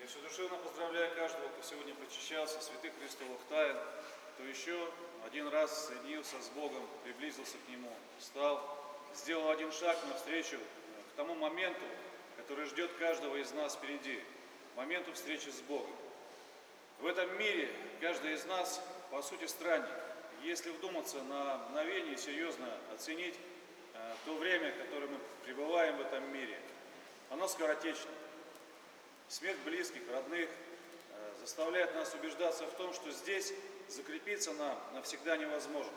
Я вседушевно поздравляю каждого, кто сегодня причащался святых Христовых тайн, кто еще один раз соединился с Богом, приблизился к Нему, встал, сделал один шаг навстречу к тому моменту, который ждет каждого из нас впереди, моменту встречи с Богом. В этом мире каждый из нас, по сути, странник. Если вдуматься на мгновение и серьезно оценить то время, в которое мы пребываем в этом мире, оно скоротечно. Смерть близких, родных заставляет нас убеждаться в том, что здесь закрепиться нам навсегда невозможно.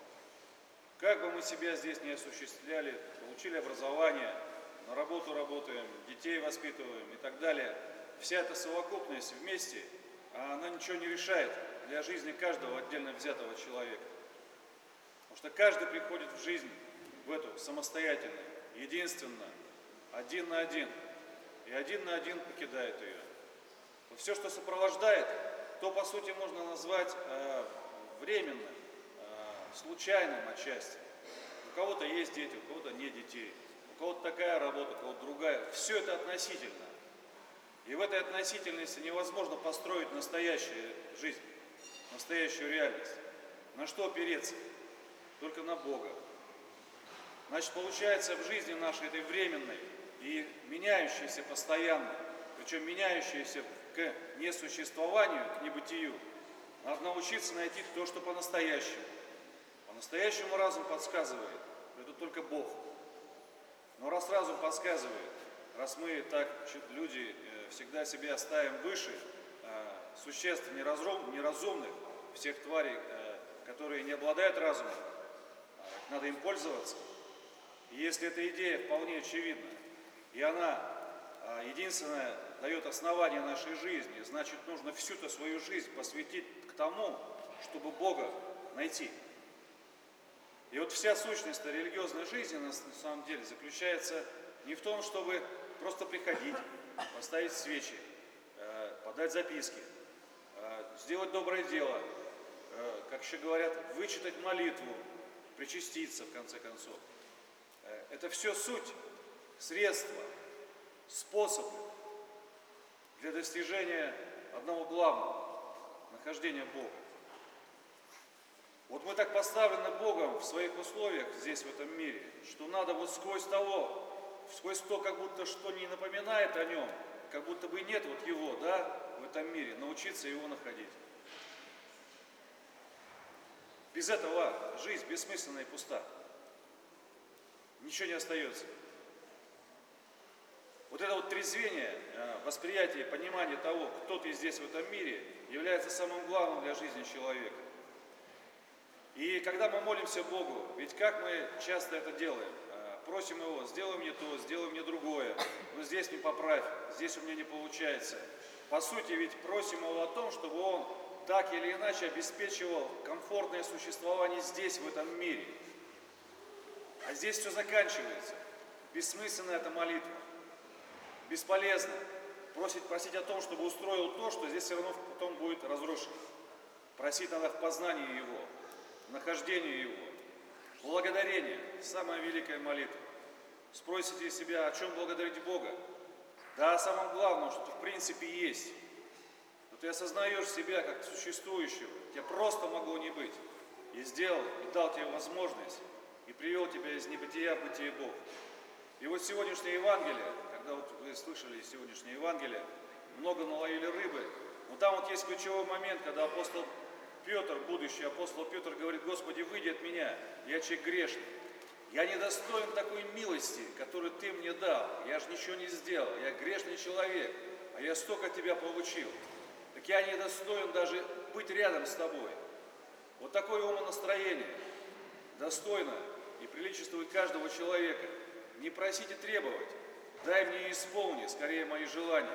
Как бы мы себя здесь не осуществляли, получили образование, на работу работаем, детей воспитываем и так далее, вся эта совокупность вместе, она ничего не решает для жизни каждого отдельно взятого человека. Потому что каждый приходит в жизнь в эту самостоятельно, единственно, один на один. И один на один покидает ее. Но все, что сопровождает, то по сути можно назвать временным, случайным отчасти. У кого-то есть дети, у кого-то нет детей, у кого-то такая работа, у кого-то другая. Все это относительно. И в этой относительности невозможно построить настоящую жизнь, настоящую реальность. На что опереться? Только на Бога. Значит, получается, в жизни нашей этой временной и меняющейся постоянно, причем меняющейся к несуществованию, к небытию, надо научиться найти то, что по-настоящему. По-настоящему разум подсказывает, что это только Бог. Но раз разум подсказывает, раз мы так, люди, всегда себя ставим выше существ неразумных, всех тварей, которые не обладают разумом, надо им пользоваться. И если эта идея вполне очевидна, и она единственная дает основание нашей жизни, значит, нужно всю-то свою жизнь посвятить к тому, чтобы Бога найти. И вот вся сущность религиозной жизни на самом деле заключается не в том, чтобы просто приходить, поставить свечи, подать записки, сделать доброе дело, как еще говорят, вычитать молитву, причаститься в конце концов. Это все суть, средства, способы для достижения одного главного – нахождения Бога. Вот мы так поставлены Богом в своих условиях здесь, в этом мире, что надо вот сквозь то, как будто что не напоминает о нем, как будто бы нет вот его, да, в этом мире, научиться его находить. Без этого жизнь бессмысленна и пуста. Ничего не остается. Вот это вот трезвение, восприятие, понимание того, кто ты здесь в этом мире, является самым главным для жизни человека. И когда мы молимся Богу, ведь как мы часто это делаем? Просим Его, сделай мне то, сделай мне другое, но здесь не поправь, здесь у меня не получается. По сути, ведь просим Его о том, чтобы Он так или иначе обеспечивал комфортное существование здесь, в этом мире. А здесь все заканчивается. Бессмысленна эта молитва. Бесполезно просить о том, чтобы устроил то, что здесь все равно потом будет разрушено. Просить надо в познании Его, в нахождении Его. Благодарение – самая великая молитва. Спросите себя, о чем благодарить Бога? Да о самом главном, что в принципе есть. Но ты осознаешь себя как существующего, тебя просто могло не быть. И сделал, и дал тебе возможность, и привел тебя из небытия в бытие Бог. И вот сегодняшнее Евангелие, когда вот вы слышали сегодняшнее Евангелие, много наловили рыбы, но там вот есть ключевой момент, когда апостол Петр, будущий апостол Петр, говорит: Господи, выйди от меня, я человек грешный. Я не достоин такой милости, которую Ты мне дал. Я же ничего не сделал, я грешный человек, а я столько от Тебя получил. Так я не достоин даже быть рядом с Тобой. Вот такое умонастроение достойно и приличествует каждого человека. Не просить и требовать, дай мне и исполни скорее мои желания.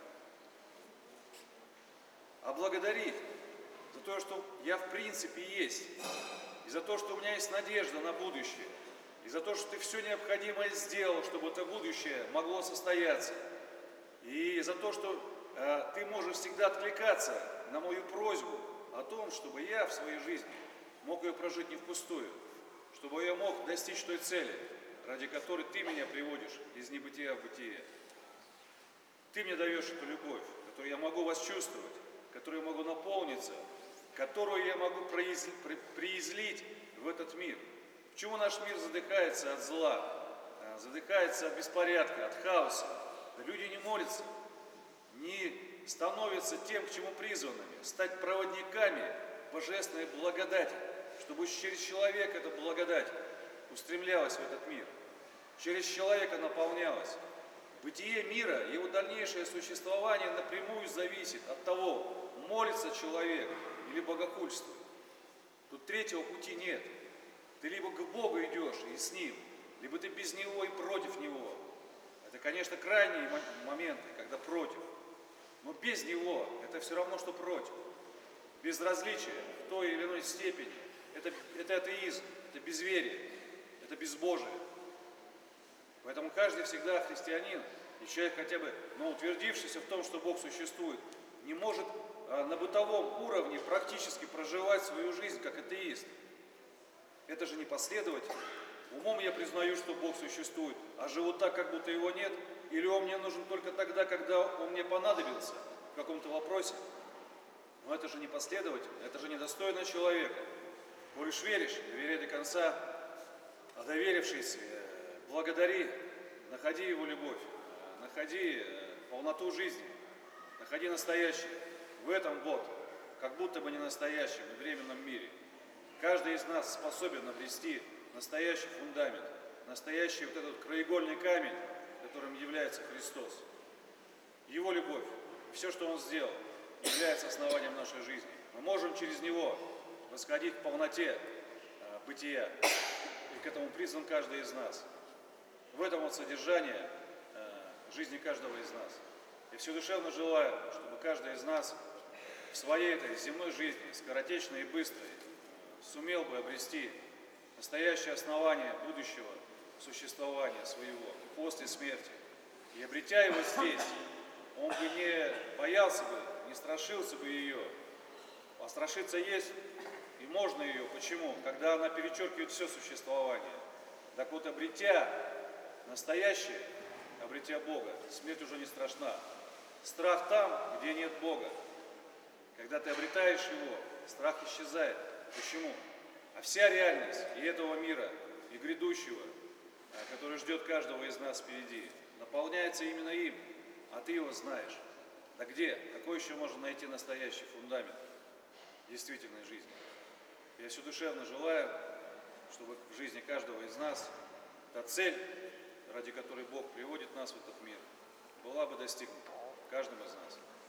А благодарить за то, что я в принципе есть, и за то, что у меня есть надежда на будущее, и за то, что Ты все необходимое сделал, чтобы это будущее могло состояться, и за то, что Ты можешь всегда откликаться на мою просьбу о том, чтобы я в своей жизни мог ее прожить не впустую, чтобы я мог достичь той цели, ради которой Ты меня приводишь из небытия в бытие. Ты мне даешь эту любовь, которой я могу вас чувствовать, которой я могу наполниться, которую я могу приизлить в этот мир. Почему наш мир задыхается от зла, задыхается от беспорядка, от хаоса? Да люди не молятся, не становятся тем, к чему призванными, стать проводниками божественной благодати, чтобы через человека эта благодать устремлялась в этот мир, через человека наполнялась. Бытие мира, его дальнейшее существование напрямую зависит от того, молится человек или богохульствует. Тут третьего пути нет. Ты либо к Богу идешь и с Ним, либо ты без Него и против Него. Это, конечно, крайние моменты, когда против. Но без Него это все равно, что против. Безразличие в той или иной степени – это атеизм, это безверие, это безбожие. Поэтому каждый всегда христианин, и человек хотя бы, утвердившийся в том, что Бог существует, не может на бытовом уровне практически проживать свою жизнь как атеист. Это же не последовательно. Умом я признаю, что Бог существует, а живу так, как будто Его нет, или Он мне нужен только тогда, когда Он мне понадобился в каком-то вопросе. Но это же не последовательно, это же недостойно человека. Коль веришь, доверяй до конца, а доверившись, благодари, находи Его любовь, находи полноту жизни, находи настоящее в этом как будто бы не настоящем и временном мире. Каждый из нас способен обрести настоящий фундамент, настоящий вот этот краеугольный камень, которым является Христос. Его любовь, все, что Он сделал, является основанием нашей жизни. Мы можем через Него восходить к полноте бытия, и к этому призван каждый из нас. В этом содержание жизни каждого из нас. Я все душевно желаю, чтобы каждый из нас в своей этой земной жизни, скоротечной и быстрой, сумел бы обрести настоящее основание будущего существования своего после смерти. И обретя его здесь, он бы не боялся бы, не страшился бы ее. А страшиться есть, и можно ее. Почему? Когда она перечеркивает все существование. Так вот, обретя настоящее, обретя Бога, смерть уже не страшна. Страх там, где нет Бога. Когда ты обретаешь Его, страх исчезает. Почему? А вся реальность и этого мира, и грядущего, который ждет каждого из нас впереди, наполняется именно им, а ты его знаешь. Да где? Какой еще можно найти настоящий фундамент действительной жизни? Я все душевно желаю, чтобы в жизни каждого из нас та цель, ради которой Бог приводит нас в этот мир, была бы достигнута каждым из нас.